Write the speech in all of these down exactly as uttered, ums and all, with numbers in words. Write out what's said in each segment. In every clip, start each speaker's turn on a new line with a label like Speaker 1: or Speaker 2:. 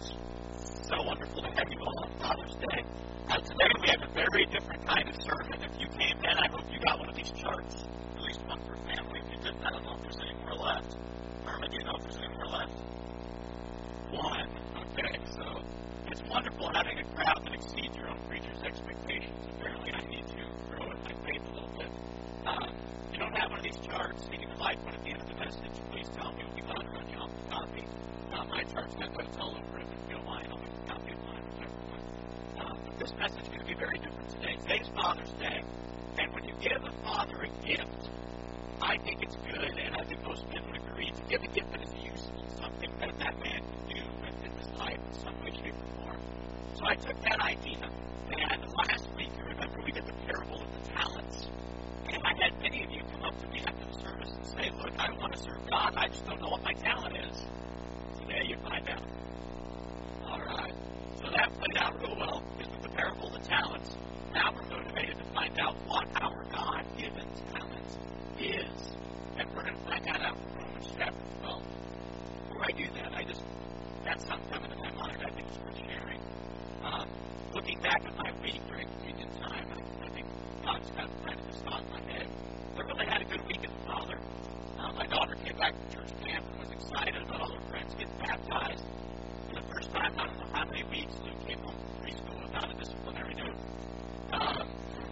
Speaker 1: It's so wonderful to have you all on Father's Day. Uh, today we have a very different kind of sermon. If you came in, I hope you got one of these charts, at least one per family. If you didn't, I don't know if there's any more left. Irma, do you know if there's any more left? One. Okay, so it's wonderful having a crowd that exceeds your own preacher's expectations. Apparently, I need to grow in my faith a little bit. Um, if you don't have one of these charts, and you would like one at the end of the message, please tell me. We'll be glad to run you off the copy. Uh, my chart's got notes all over it. If you don't mind, I'll make a copy of mine, whichever one. Uh, but this message is going to be very different today. Today's Father's Day, and when you give a father a gift, I think it's good, and I think most men would agree, to give a gift that is useful, something that that man can do in his life in some way, shape, or form. So I took that idea, and last week, you remember, we did the parable of the talents, and I had many of you come up to me after the service and say, look, I want to serve God, I just don't know what my talent is. Today you find out. All right. So that played out real well, because with the parable of the talents, now we're motivated to find out what our God-given talent is. And we're going to find that out from Romans chapter twelve. Before I do that, I just got something coming to my mind I think is worth sharing. Um, looking back at my week during communion time, I, I think God's got kind of this thought in my head. I really had a good week as a father. Uh, my daughter came back from church camp and was excited about all her friends getting baptized. For the first time, I don't know how many weeks, Luke came home from preschool without a disciplinary note. Um,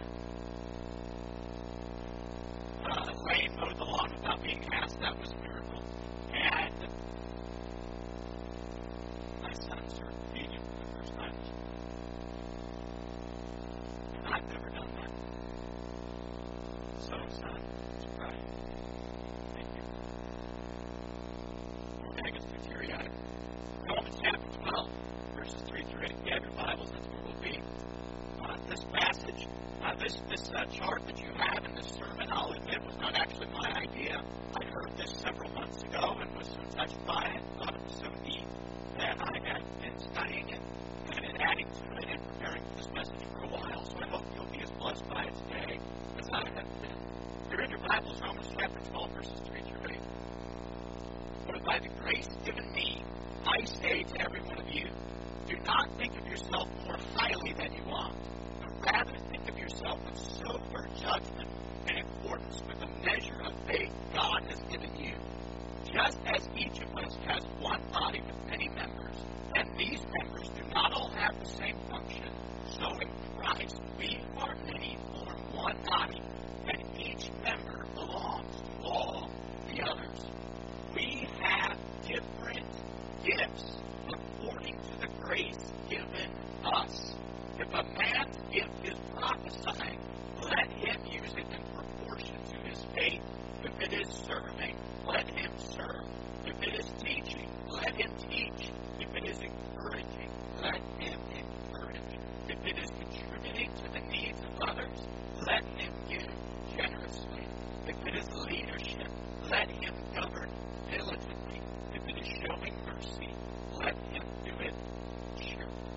Speaker 1: uh, Lane mowed the lawn without being asked. That was a miracle. And my son served communion for the first time. And I've never done that. So, son, it's right. Thank you. Okay, I guess too teary-eyed. Romans chapter twelve, verses three through eight. If you have your Bibles, that's where we'll be. Uh, this passage, uh, this this uh, chart that you have in this sermon, I'll admit, was not actually my idea. I heard this several months ago and was so touched by it, thought it was so neat that I had been studying it and been adding to it and preparing for this message for a while. So I hope you'll be as blessed by it today as I have been. If you're in your Bibles, Romans chapter twelve, verses three through eight. For by the grace given me, I say to every one of you, do not think of yourself more highly than you ought, but rather think of yourself with sober judgment in accordance with the measure of faith God has given you. Just as each of us has one body with many members, and these members do not all have the same function, so in Christ we are many form one body, and each member belongs to all the others. We have different gifts according to the grace given us. If a man's gift is prophesying, let him use it in proportion to his faith. If it is serving, let him serve. If it is teaching, let him teach. If it is encouraging, let him encourage. If it is contributing to the needs of others, let him give generously. If it is leadership, let him govern diligently. If it is showing mercy, let him do it cheerfully.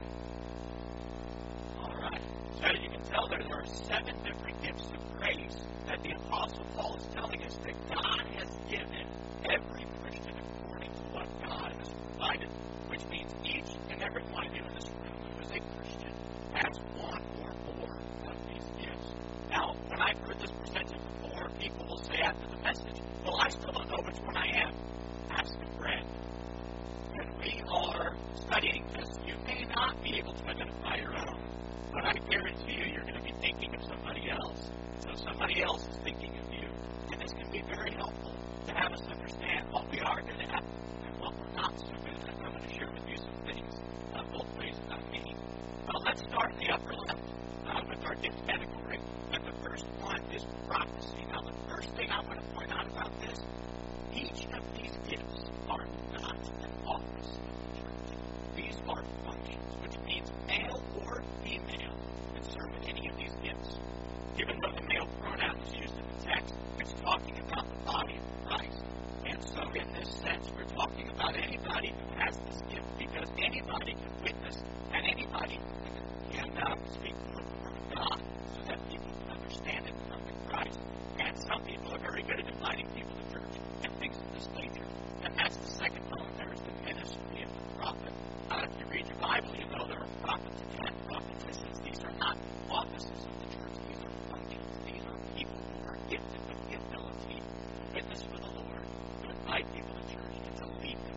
Speaker 1: All right. So as you can tell, there are seven different gifts of grace that the Apostle Paul is telling us that God has given every Christian according to what God has provided, which means each and every one of you in this room who is a Christian has one or more of these gifts. Now, when I've heard this presented before, people will say after the message, well, I still don't know which one I am. Ask a friend. When we are studying this, you may not be able to identify your own, but I guarantee you you're going to be thinking of somebody else. So somebody else is thinking of you. And this can be very helpful to have us understand what we are good at and what we're not so good at. I'm going to share with you some things uh, both ways about me. Well, let's start in the upper left uh, with our gift category. And the first one is prophecy. Now, the first thing I want to point out about this, each of these gifts are not an office of the church. These are functions, which means male or female can serve in any of these gifts. Given though the male pronoun is used in the text, it's talking about the body of Christ. And so in this sense, we're talking about anybody who has this gift, because anybody can witness and anybody can uh, speak the word of God so that people can understand and come to Christ. And some people are very good at inviting people to church and things of this nature. And that's the second element. There is the ministry of the prophet. Uh, if you Bible, you know, there are prophets and prophetesses. These are not offices of the church. These are functions. These are people who are gifted with the ability to witness for the Lord, to invite people to church, and to lead them.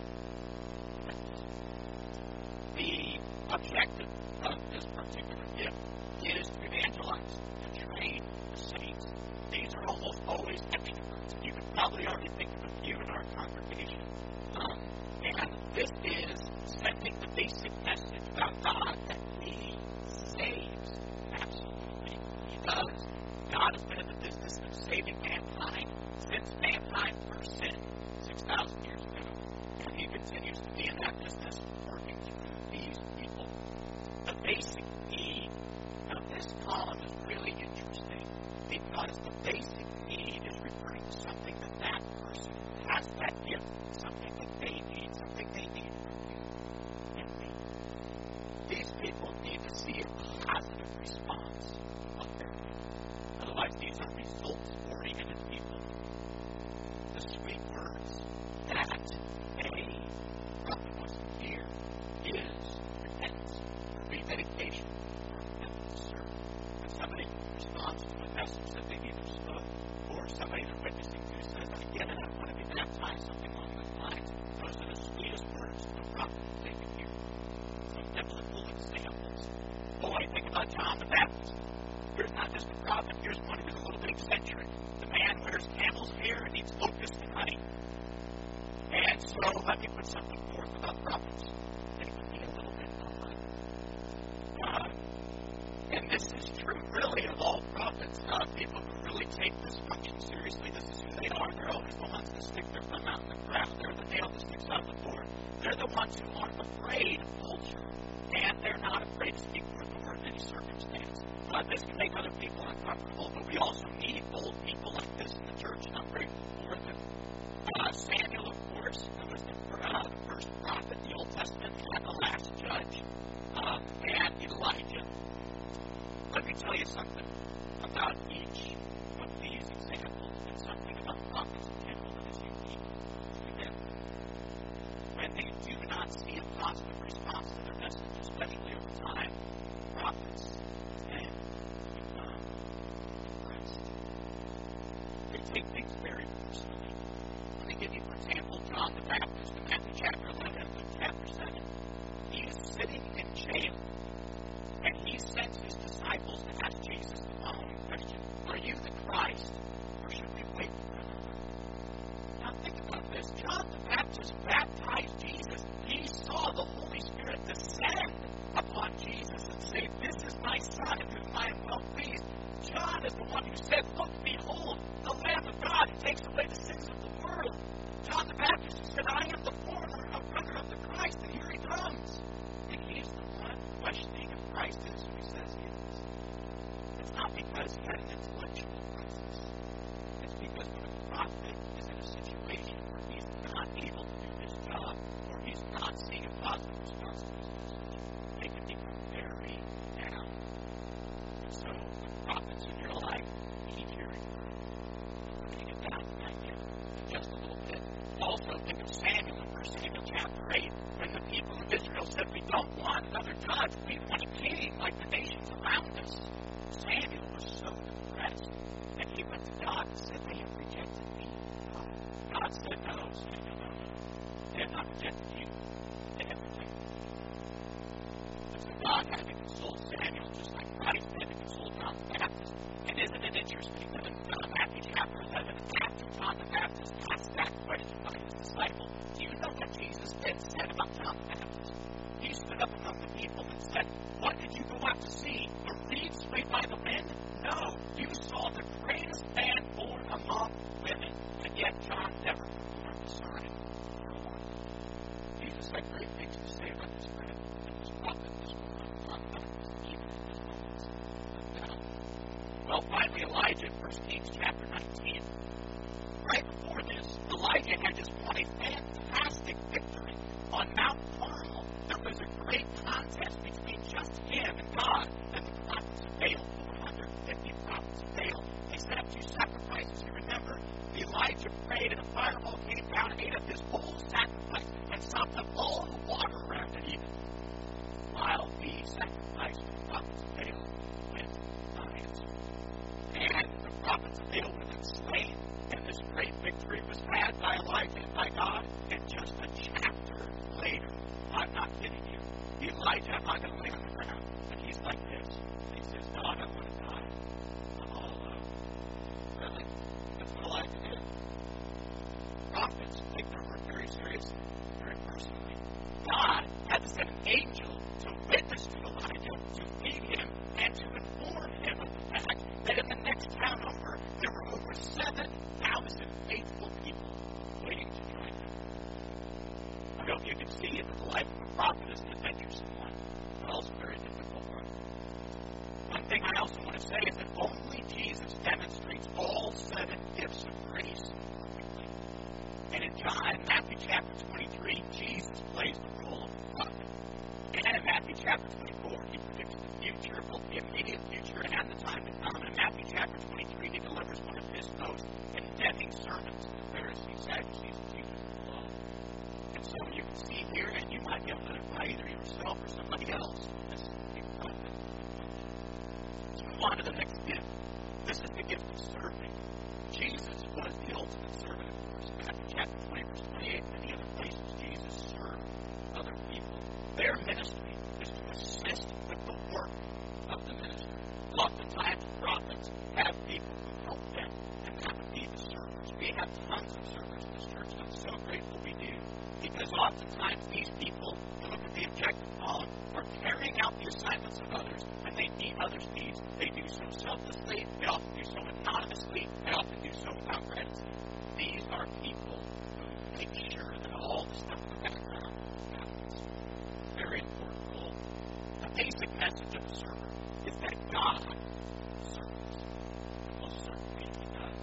Speaker 1: The objective of this particular gift is to evangelize, to train the saints. These are almost always extroverts. You can probably already think of a few in our congregation. Um, and this is sending the basic message about God that He saves. Absolutely. He does. God has been in the business of saving mankind since mankind first sinned six thousand years ago. And He continues to be in that business, working through these people. The basic need of this column is really interesting because the basic need is referring to something that that person has that gift, something that they need, something they need from you and me. These people need to see a positive response of their faith. Otherwise, these are results-oriented people. The sweet words that a prophet wants to hear is repentance, rededication, or repentance to serve. When somebody responds to a message that they either spoke or somebody they're witnessing to says, I get it, I want to be baptized, something along those lines. Those are the sweetest words a prophet they can hear. Some biblical examples. Oh, I think about John the Baptist. Here's not just a prophet, here's one who's a little bit eccentric. The man wears camel's hair and eats locusts and honey. And so let me put something forth about prophets. They can be a little bit odd. Uh, and this is true, really, of all prophets. Uh, people who really take this function seriously, this is who they are. They're always the ones that stick their thumb out in the crowd. They're the nail that sticks out the door. They're the ones who aren't afraid of culture, and they're not afraid to speak for the Lord in any circumstance. Uh, this can make other people uncomfortable, but we also need bold people like this in the church, and I'm grateful for them. Uh, Samuel, of course, who was the, uh, the first prophet in the Old Testament, and the last judge, uh, and Elijah. Let me tell you something about each of these examples, and something about prophets in general that is unique to them. When they do not see a positive response to their message, especially over time, prophets then become depressed. They take things very personally. Let me give you, for example, John the Baptist in Matthew chapter eleven and Luke chapter seven. He is sitting in jail. And he sends his disciples to ask Jesus the following question: Are you the Christ, or should we wait for another? Now think about this. John the Baptist baptized Jesus. He saw the Holy Spirit descend upon Jesus and say, This is my Son, in whom I am well pleased. John is the one who said, Look, behold, the Lamb of God who takes away the sins of the world. John the Baptist said, I am the forerunner of brother of the Christ, and here he comes. And he's the one questioning if Christ is who he says he is. It's not because he had an intellectual crisis. It's because when a prophet is in a situation where he's not able to do his job, or he's not seeing a positive response to his message, they can become very down. And so, the prophets in your life need your encouragement. We're going to get down to that yet in just a little bit. Also, think of Samuel in First Samuel chapter eight, when the people of Israel said, We don't want another judge, we want a king like the nations around us. Samuel was so depressed, and he went to God and said, They have rejected me. God said, No, Samuel, no, no. They have not rejected you. They have rejected me. And so God had to console Samuel, just like Christ had to console John the Baptist. And isn't it interesting that in uh, Matthew chapter eleven, after John the Baptist asked that question by his disciple, do you know what Jesus then said about John the Baptist? He stood up among the people and said, What did you go out to see? A reed swayed by the wind? No, you saw the greatest man born among women, and yet John never performed a sign or a wonder. Jesus had great things to say about this man, and this prophet, this woman, John the Baptist, even in his moments of doubt. Well, finally, Elijah, First Kings chapter nineteen. Right before this, Elijah had just won a fantastic victory on Mount Carmel. There was a great contest between just him and God and the prophets of Baal, four hundred fifty prophets of Baal. They set up two sacrifices. You remember, Elijah prayed and a fireball came down and ate up his whole sacrifice and stopped up all the water around it even. the sacrifice of the prophets of Baal went unanswered. And the prophets of Baal were then slain, and this great victory was had by Elijah and by God, and just a chapter later, I'm not kidding you, Elijah, I'm not going to lay on the ground, and he's like this. He says, God, I want to die. I'm all alone. Really? That's what Elijah did. Prophets take their work very seriously, very personally. God had to send an angel to witness to Elijah, to feed him, and to inform him of the fact that in the next town over, there were over seven thousand faithful people waiting to join him. I hope you can see that the life of a prophet is an adventuresome one, but also a very difficult one. One thing I also want to say is that only Jesus demonstrates all seven gifts of grace perfectly. And in John, in Matthew chapter twenty-three, Jesus plays the role of a prophet. And in Matthew chapter twenty-four, he predicts the future, both the immediate future and the time to come. And in Matthew chapter twenty-three, he delivers one of his most condemning sermons to the Pharisees, Sadducees, and teachers of the law. And so you can see here, and you might be able to identify either yourself or somebody else as a prophet. Let's move on to the next gift. This is the gift of serving. Jesus was the ultimate servant, of course. Matthew chapter twenty, verse twenty-eight, and many other places, Jesus served other people. Their ministry is to assist with the work of the ministry. Oftentimes, prophets have people who help them, and that would be the servers. We have tons of servers in this church, and I'm so grateful we do, because oftentimes these people who look at the objective column are carrying out the assignments of others, and they meet others' needs. They do so selflessly, they often do so anonymously, they often do so without gratitude. These are people who make sure that all the stuff in the background happens. Very important role. The basic message of the server is that God serves. Most certainly he does.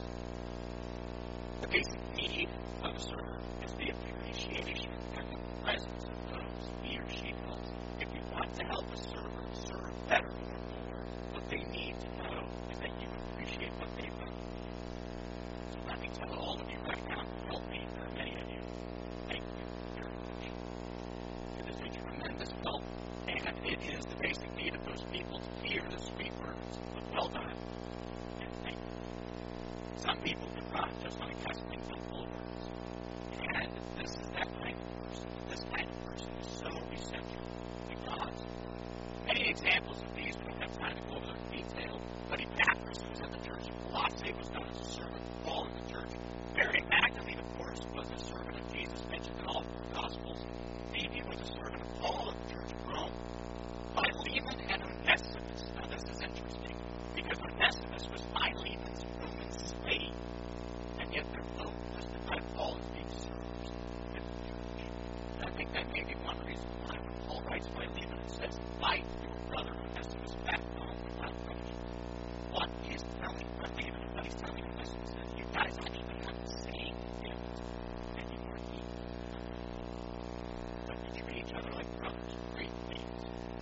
Speaker 1: The basic need of a server is the appreciation and the presence of those he or she helps. If you want to help a server serve better or more, what they need to know is that you appreciate what they've done. So let me tell all of you right now who help me, or many of you, thank you very much. It is a tremendous help, and it is the basic need of those people to hear the sweet words of well done and thank you. Some people can run just on a gasoline full of words, and this is that kind of person. This kind of person is so essential to God's work. Many examples of these, we don't have time to go over them in detail, but Epaphras, who was in the church of Colossae, was known as a servant of Paul in the church. Mary Magdalene, of course, was a servant of Jesus, mentioned in all four Gospels. Phoebe was a servant of Paul at the church of Rome. Philemon and Onesimus. Now, this is interesting, because Onesimus was Philemon's Roman slave, and yet they're both listed by Paul as being servants in the church. And I think that may be one reason why when Paul writes Philemon and says, fight your brother Onesimus back home without punishment. What he is telling Philemon and what he's telling Onesimus is you guys actually have the same gift, and you are equal. But you treat each other like brothers. Great things.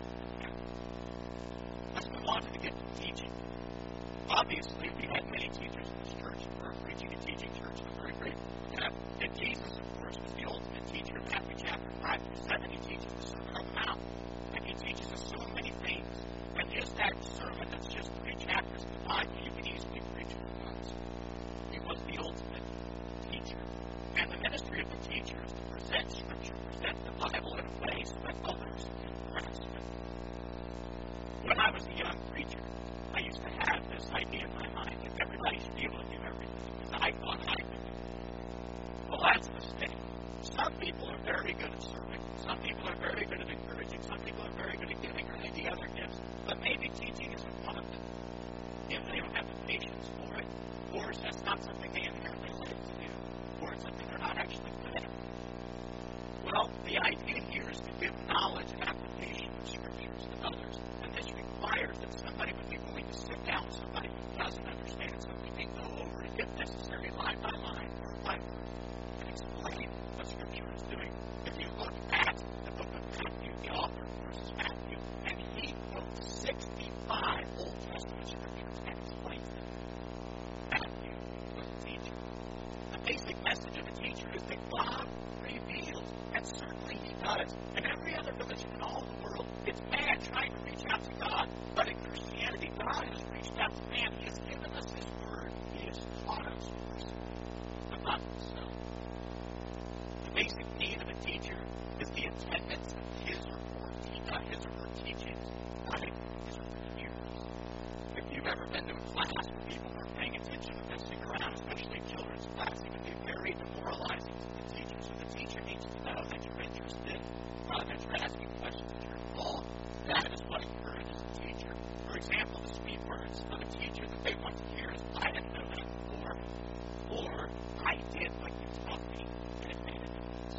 Speaker 1: Let's move on to the gift of teaching. Obviously, we had many teachers in this church, and we're a preaching and teaching church, and I'm very grateful for that. And Jesus, of course, was the ultimate teacher. In Matthew chapter five through seven, he teaches the Sermon on the Mount, and he teaches us so many things. And just that sermon that's just three chapters in the Bible, you can easily preach it once. He was the ultimate teacher. And the ministry of the teacher is to present Scripture, present the Bible in a way so that others can grasp it. When I was a young preacher, I used to have this idea in my mind that everybody should be able to do everything, because I thought I could. Well, that's a mistake. Some people are very good at serving. Some people are very good at encouraging. Some people are very good at giving or any of the other gifts. But maybe teaching isn't one of them. If they don't have the patience for it, or it's just not something they inherently like to do, or it's something they're not actually good at. Well, the idea here is to give knowledge and application of Scriptures to others. And this requires that somebody would be willing to sit down with somebody who doesn't understand something and go over it, if necessary, line by line, or by word, and explain what Scripture is doing. If you look at the book of Matthew, the author of course is Matthew, and he wrote sixty-five Old Testament Scriptures and explains them. Matthew was a teacher. The basic message of a teacher is that God reveals, and certainly he does, and every other religion in all the world it's man trying to reach out to God. But in Christianity, God has reached out to man. He has given us His Word. He has taught us about Himself. The basic need of a teacher is the attendance of his or her, uh, his or her teachings by his or her peers. If you've ever been to a class where people aren't paying attention and messing around, especially children's class, it can be very demoralizing to the teacher. So the teacher needs to know that you're interested, uh, that you're asking questions, that you're involved. That is what encourages the teacher. For example, the sweet words of a teacher that they want to hear is, I didn't know that before, or I did what you taught me, and it made a difference.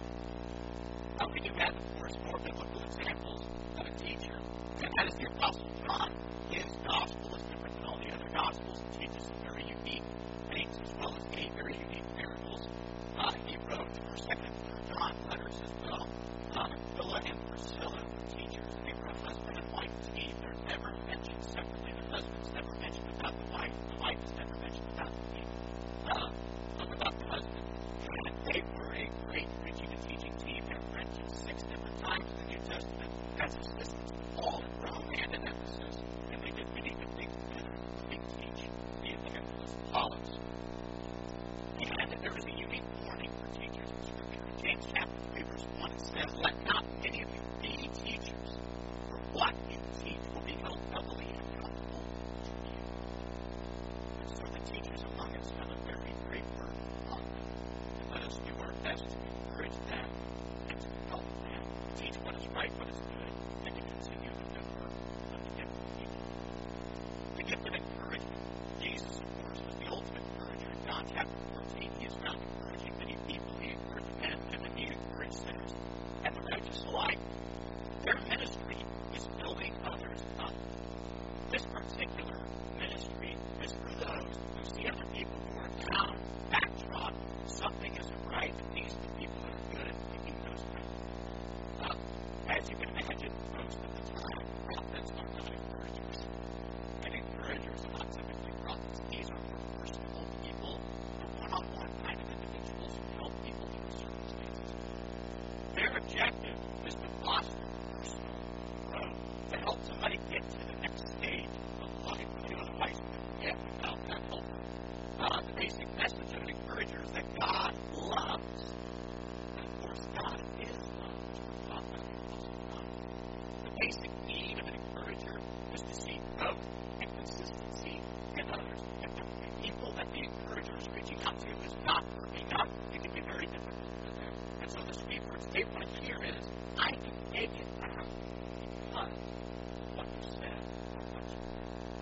Speaker 1: Now, we do have, of course, more biblical examples of a teacher, and that is the Apostle John. His gospel is different than all the other gospels. It teaches some very unique things as well as eight very unique miracles. Uh, he wrote First, Second, and Third John letters as well. Um, Aquila and Priscilla were teachers. They were a husband and wife team. They're never mentioned separately. The husband's never mentioned about the wife. The wife is never mentioned about the team. Uh, about the husband. And they were a great preaching and teaching team. They were mentioned six different times in the New Testament as assistants to Paul in Rome and in Ephesus. And they did many good things together. They teach the evangelist Apollos. And there is a unique warning for teachers in Scripture. In James chapter three, verse one, it says, let not many of you be teachers, for what you teach will be held doubly accountable to you. And so the teachers among us have a very great burden on them. And let us do our best to encourage them and to help them teach what is right, what is good, and to continue the good work of the gift of teaching. The gift of encouragement. Jesus, of course, was the ultimate encourager. In John chapter fourteen, he is found encouraging many people. He encouraged men and women. He encouraged sinners and the righteous alike. Their ministry is building others up. This particular ministry is for those who see other people who are down, backtrodden, something isn't right, and these are the people that are good at picking those things up. As you can imagine, most of the time, prophets are not encouragers. And encouragers are not typically prophets. These are more personal people, the one-on-one kind of individuals who help people through circumstances. Their objective is to foster personal growth, to help somebody get to the next stage of life. You otherwise couldn't get without that help. Uh, the basic message of an encourager is that God loves. And of course, God is love. The basic need of an encourager is to see growth and consistency in others. And the people that the encourager is reaching out to is not working out. It can be very difficult for them. And so the sweet words they want to hear is, I can take it now because of what you said or what you did.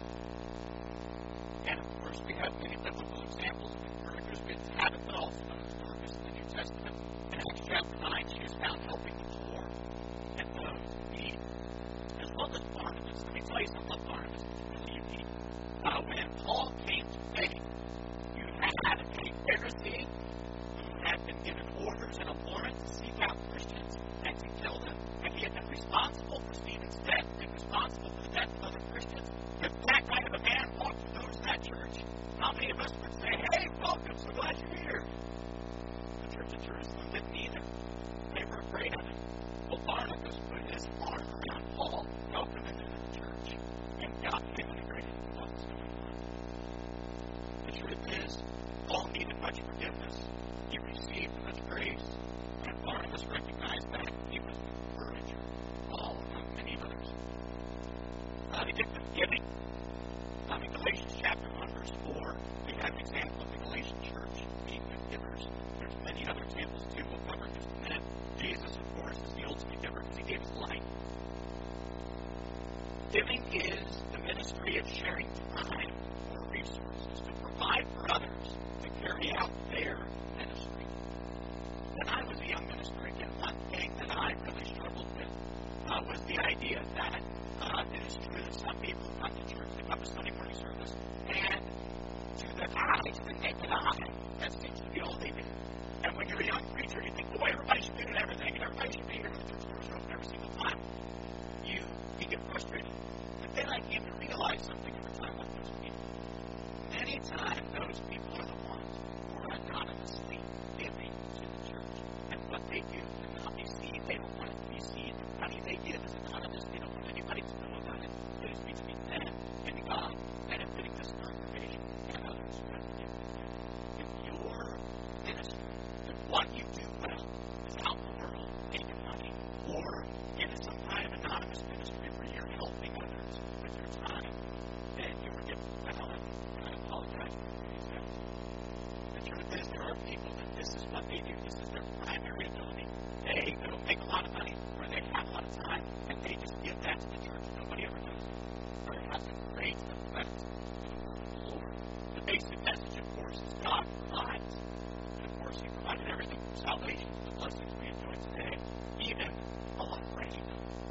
Speaker 1: And of course, we have many biblical examples of encouragers. We have Tabitha, also known as Dorcas in the New Testament. In Acts chapter nine, she is found helping the poor and those in need. As well as Barnabas. Let me tell you something about Barnabas. It's really unique. Uh, when Paul came to faith, you had a Pharisee who had been given orders and a warrant to seek out Christians and to kill them. And he had been responsible for Stephen's death and responsible for the death of other Christians. If that kind of a man walked through doors in that church, how many of us would say, hey, welcome, so glad you're here? The church of Jerusalem didn't either. They were afraid of him. Well, Barnabas put his arm around Paul, welcomed him into the church, and God integrated what was going on. The truth is, Paul needed much forgiveness. He received much grace, and Barnabas recognized that he was an encourager, Paul among many others. Uh, the gift of giving. Um, in Galatians chapter one, verse four, we have an example of the Galatian church being good givers. There's many other examples too. We'll cover in just a minute. Jesus, of course, is the ultimate giver because he gave his life. Giving is the ministry of sharing time or resources to provide for others to carry out their ministry. When I was a young minister, again, one thing that I really struggled with uh, was the idea that uh, it is true that some people come to church, they come to Sunday morning service, and to the eye, to the naked eye, that seems to be all they do. And when you're a young preacher, you think, boy, everybody should be doing everything, and everybody should be here, and the church doors are open every single time. You, you get frustrated. But then I came to realize something every time with those people. Many times, those people are the ones who are anonymously giving to the church. And what they do cannot be seen. They don't want it to be seen. The money they give is anonymous. what you do well is out in the world making money, or get in some kind of anonymous ministry where you're helping others with your time, then you were given well, and I apologize for doing that. The truth is, there are people that this is what they do. This is their primary ability. They don't make a lot of money, or they have a lot of time, and they just give that to the church. Nobody ever knows it, or it has a great effect on the Lord. The basic message, of course, is God provides. And, of course, He provided everything from salvation to the blessings we enjoy today, even a lot of rain.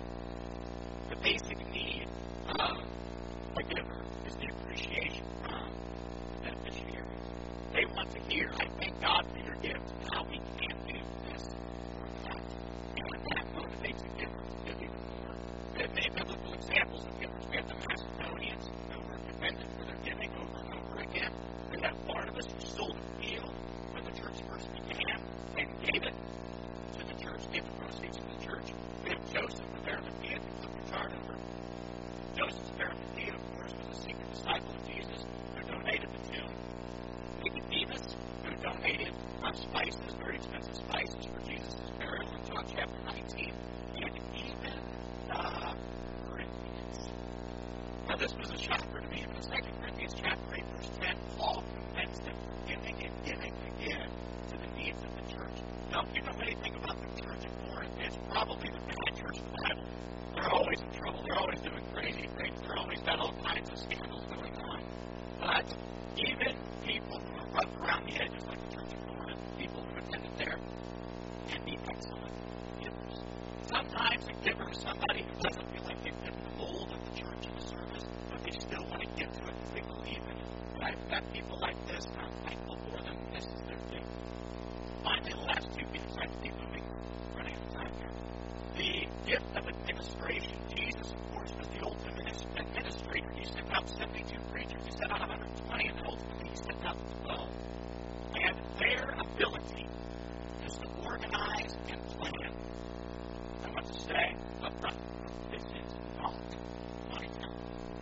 Speaker 1: The basic need of a giver is the appreciation from the beneficiaries. They want to hear, I thank God for your gift, and how we can do this or that. And that motivates a giver to give even more. There are many biblical examples of givers. We have the Macedonians who were commended for their giving over and over again. We have Barnabas who sold a field when the church first began and gave it to the church, gave the proceeds to the church. We have Joseph of Arimathea who took the charge over. Joseph of Arimathea, of course, was a secret disciple of Jesus who donated the tomb. Nicodemus, who donated uh, spices, very expensive spices for Jesus' burial in John chapter nineteen, and even uh, Corinthians. Now, this was a shocker to me, but in Second Corinthians chapter eight, verse ten, Paul commends them for giving and giving again to the needs of the church. Now, if you know anything about the church at Corinth, it's probably the bad church of the Bible. They're always in trouble. They're always doing crazy things. They're always got all kinds of scandals going on. But even people who are rough around the edges, like the church of Corinth, people who attended there, can be excellent givers. Sometimes a giver is somebody who doesn't feel like they've been the mold of the church in the service, but they still want to give to it because they believe in it. But I've got people like this, and I'm thankful for them, and this is their thing. Finally, the last two gifts, I have to keep moving, running out of time here. The gift of administration. Jesus, of course, was the ultimate administrator. He sent out seventy-two preachers. He sent out one hundred twenty, and ultimately he sent out twelve. And their ability is to organize and plan. I want to say up front, this is not my talent.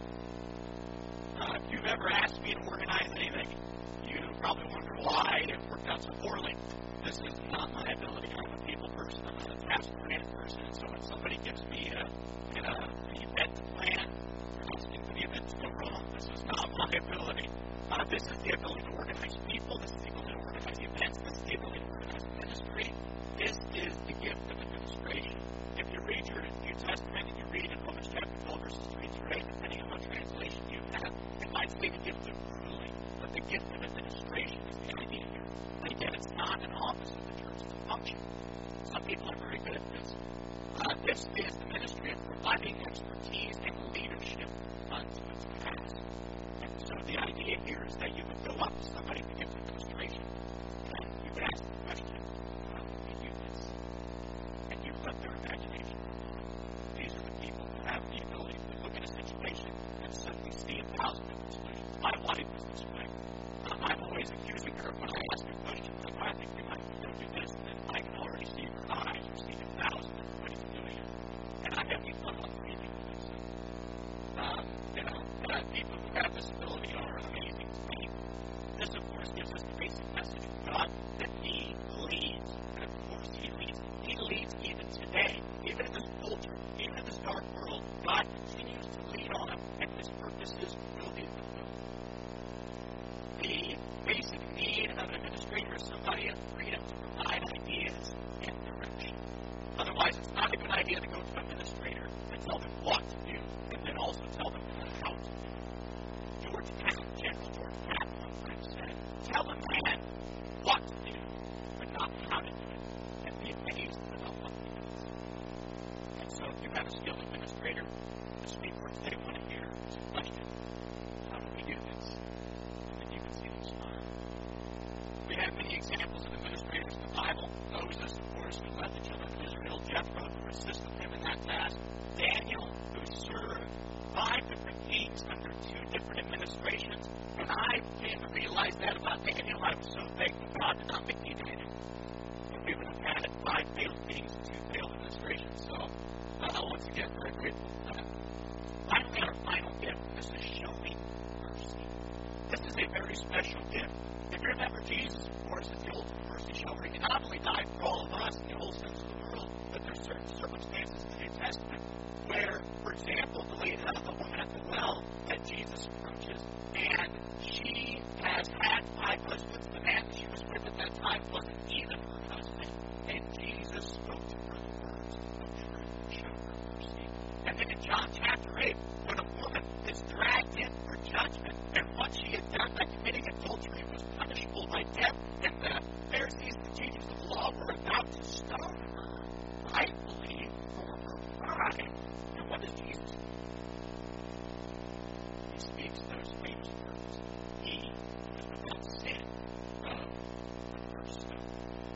Speaker 1: Uh, if you've ever asked me to organize anything, you probably wonder why it worked out so poorly. This is not my ability. I'm a people person. I'm not a task-oriented person. And so when somebody gives me a, a, an event to plan, they're asking for the event to go wrong. This is not my ability. Uh, this is the ability to organize people. This is the ability to organize events. This is the ability to organize ministry. This is the gift of administration. If you read your New Testament and you read in Romans chapter twelve, verses three through eight, depending on what translation you have, it might say the gift of ruling, but the gift of administration is the idea here. And again, it's not an office of the church, it's a function. Some people are very good at this. Uh, this is the ministry of providing expertise and leadership unto its task. And so the idea here is that you would go up to somebody to give administration, and you would ask the question, how can we do this? And you let their imagination run. These are the people who have the ability to look at a situation and suddenly see a thousand different solutions. My wife is this way. Um, I'm always accusing her when I ask her questions, like, I think we might go do this, and then I can already see her eyes or see a thousand different ways of doing it. And I have fun on reading this. Um, you know, uh, people who have this ability are amazing to me. This, of course, gives us the basic message of God that He leads. And, of course, He leads. He leads even today, even in this culture, even in this dark world. God continues to lead on, and His purposes will be fulfilled. The basic need of an administrator is somebody of freedom to provide ideas and direction. Otherwise, it's not a good idea to go to an administrator and tell them what to do, and then also tell them how to do it. George Patton, General George Patton, one time said, tell a man what to do, but not how to do it, and be amazed about what he does. And so if you have a skilled administrator, the speak words they want to hear is a question. How do we do this? And you can see them smile. We have many examples of administrators in the Bible. Moses, of course, who led the children of Israel. Jethro, who assisted him in that task. Daniel, who served five different kings under two different administrations. When I came to realize that about Daniel, I was so thankful God did not make me Daniel. If we would have had five failed kings and two failed administrations. So, uh, once again, very grateful for that. Finally, our final gift. This is showing mercy. This is a very special gift. If you remember Jesus, of course, is the ultimate mercy shower. He not only died for all of us in the whole sense of the world, but there's certain circumstances in the New Testament where, for example, the lady, uh, the woman at the well that Jesus approaches, and she has had five husbands. The man that she was with at that time wasn't even her husband, and Jesus spoke to her the words of truth and showed her mercy. And then in John chapter eight, when a woman is dragged in for judgment, and what she had done by committing adultery was punishable by death, and the Pharisees, the teachers of the law, were about to stone her, rightfully, for her crime. And what does Jesus do? He speaks those famous words. He was without sin of the first stone.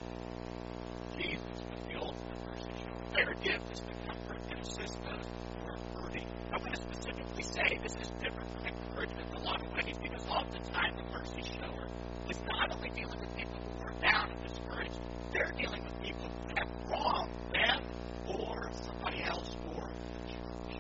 Speaker 1: Jesus was the ultimate mercy shower. Their gift is to comfort and assist those who are hurting. I want to specifically say this is different from encouragement in a lot of ways, because oftentimes the mercy shower is not only dealing with people who are down and discouraged, they're dealing with people who have wronged them or somebody else or the church.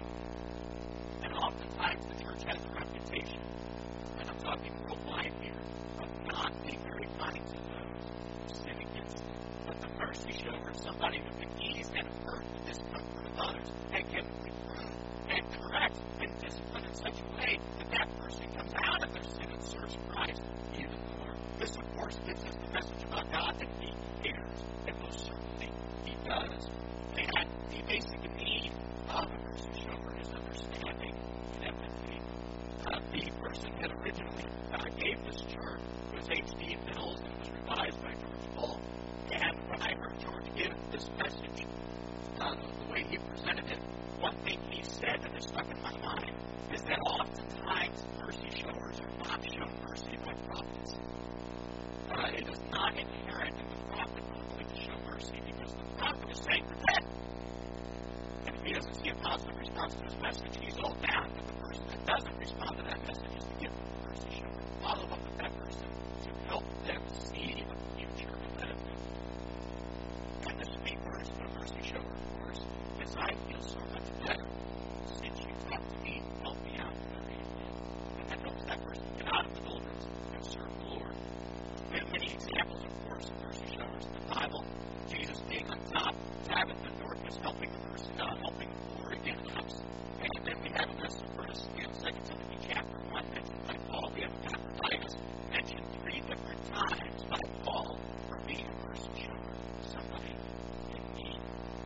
Speaker 1: And oftentimes the church has a reputation, and I'm talking worldwide here, of not being very kind to those who sin against them. But the mercy shower is somebody who can ease and hurt the discomfort of others and can reprove and correct and discipline in such a way that that person comes out of their sin and serves Christ even more. This, of course, gives us the message about God that He cares, and most certainly He does. And the basic need of a mercy shower is understanding and empathy. Uh, the person that originally uh, gave this chart was H D Mills, and it was revised by George Paul. And when I heard George give this message, uh, the way he presented it, one thing he said that has stuck in my mind is that oftentimes mercy showers are not shown mercy by prophets. Uh, it is not inherent in the prophet normally to show mercy, because the prophet is saying, repent. And if he doesn't see a positive response to his message, he's all down. But the person that doesn't respond to that message is to give them the mercy shower, to follow up with that person, to help them see a future ahead of them. And the sweet words of a mercy shower, of course, is, I feel so much better since you talked to me, help me out wherever you did. And that helps that person get out of the doldrums and serve the Lord. We have many examples, of course, of mercy showers in the Bible. Jesus being on top, Tabitha and Dorcas helping the person, uh, helping the poor in the house. And then we have Onesiphorus in Second Timothy chapter one, mentioned by Paul. We have Epaphroditus mentioned three different times by Paul for being a mercy shower to somebody in need.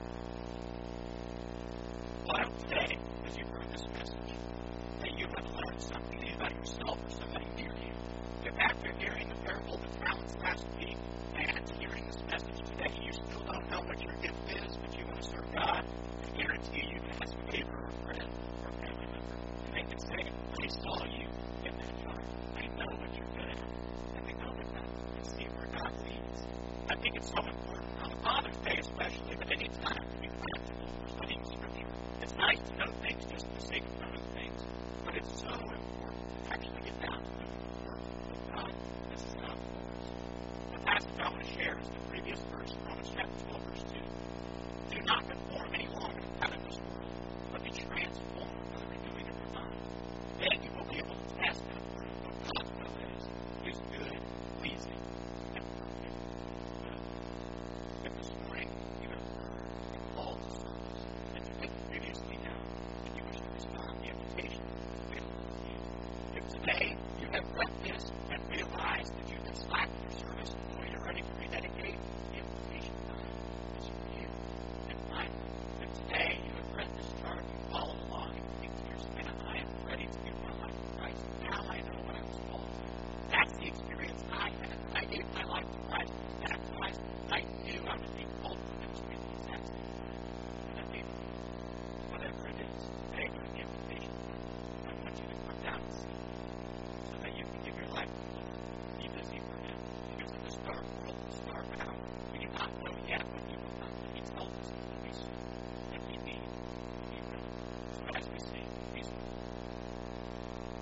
Speaker 1: Well, I hope today, as you've heard this message, that you have learned something about yourself or somebody near you. If after hearing the parable of the talents last week and hearing this message today, you still don't know what your gift is, but you want to serve God, I guarantee you can ask a neighbor or a friend or a family member, and they can say, I saw you in that jar. I know what you're good at. And they go with that and see where God leads. I think it's so important on Father's Day especially, but any time to be practical for studying Scripture. It's nice to know things just for the sake of knowing things, but it's so important to actually get down to the work that God has set up for us. The passage I want to share is the previous verse, Romans chapter twelve, verse two. Do not conform any longer to that of this world, but be transformed by the renewing of your mind. Then you will be able to test and approve what God's will is, His good, pleasing, and perfect will. If this morning you have heard the call to service that you didn't previously know, and you wish to respond, the invitation is available to you. If today you have read this and realized that you've been slack in your service,